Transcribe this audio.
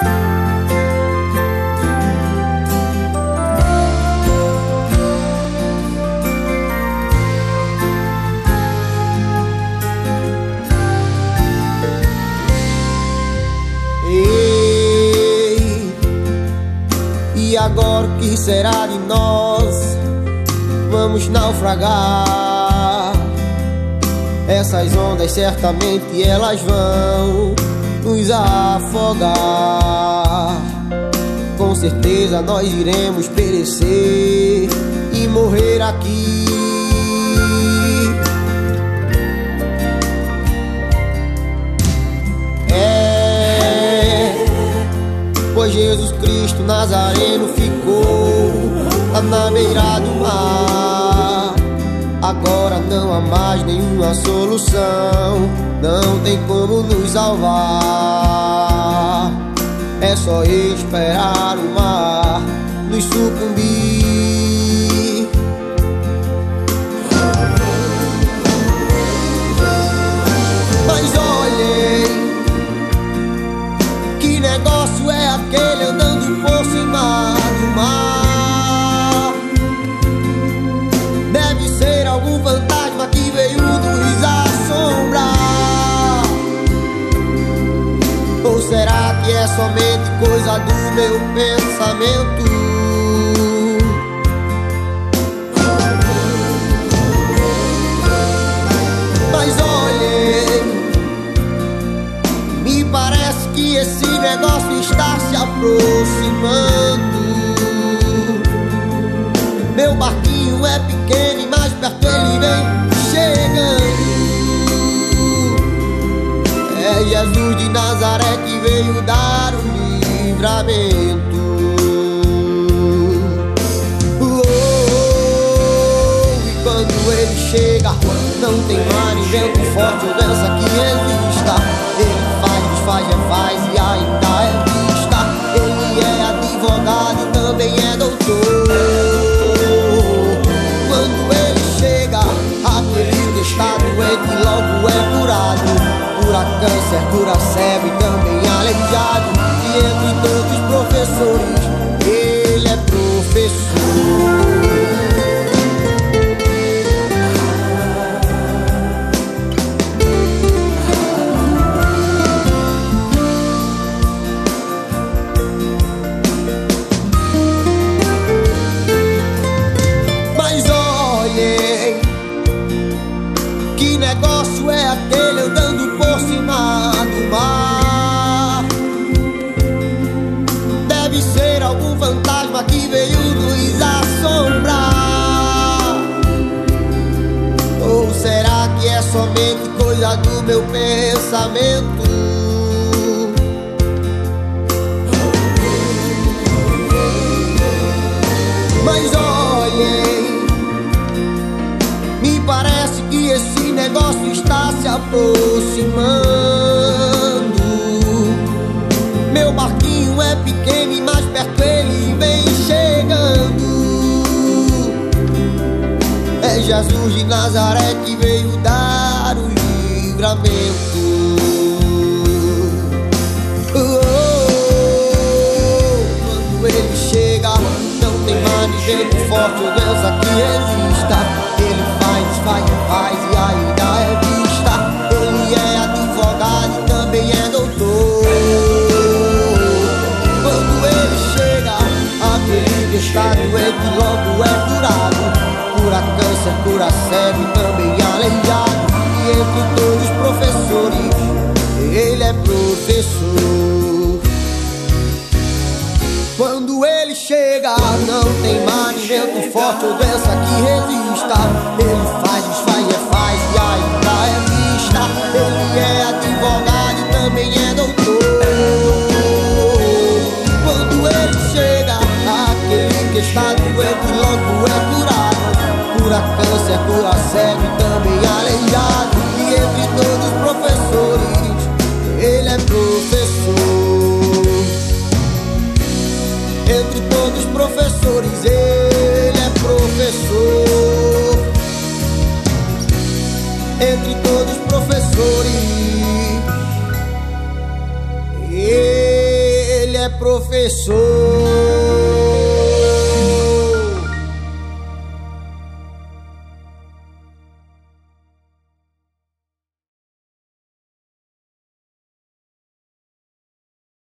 E agora o que será de nós? Vamos naufragar. Essas ondas certamente elas vão nos afogar. Com certeza nós iremos perecer e morrer aqui. Pois Jesus Cristo Nazareno ficou lá na beira do mar. Agora não há mais nenhuma solução, não tem como nos salvar. É só esperar o mar nos sucumbir. Mas olhem, que negócio é aquele andando por cima do mar? Deve ser algum fantasma que veio nos assombrar. Ou será que é somente coisa do meu pensamento? Mas olhem, me parece que esse negócio está se aproximando. Meu barquinho é pequeno e mais perto ele vem chegando. É Jesus de Nazaré que veio dar o livramento. E quando ele chega, não tem mar, nem vento forte ou dança que resista. Ele faz, desfaz, refaz e ainda é vista. Ele é advogado e também é doutor. Quando ele chega, aquele que está doente logo é curado. Cura câncer, cura cego e também aleijado. E entre todos os professores, ele é professor. Que negócio é aquele andando por cima do mar? Deve ser algum fantasma que veio nos assombrar. Ou será que é somente coisa do meu pensamento? Mas olhem, me parece que esse negócio está se aproximando. Meu barquinho é pequeno e mais perto ele vem chegando. É Jesus de Nazaré que veio dar o livramento. Quando ele chega, não tem mar, nem vento forte ou dança que resista. Ele faz, desfaz, refaz e ainda é vista. Ele é advogado e também é doutor. Quando ele chega, aquele que está doente logo é curado. Cura câncer, cura cego e também aleijado. E entre todos os professores, ele é professor. Quando ele chega, não tem mar, nem vento forte ou doença que resista. Ele faz, desfaz, refaz e ainda é vista. Ele é advogado e também é doutor. Quando ele chega, aquele que está doente logo é curado. Cura câncer, cura cego e também aleijado. E entre todos os professores, ele é professor. Entre todos os professores, ele é professor. é professor.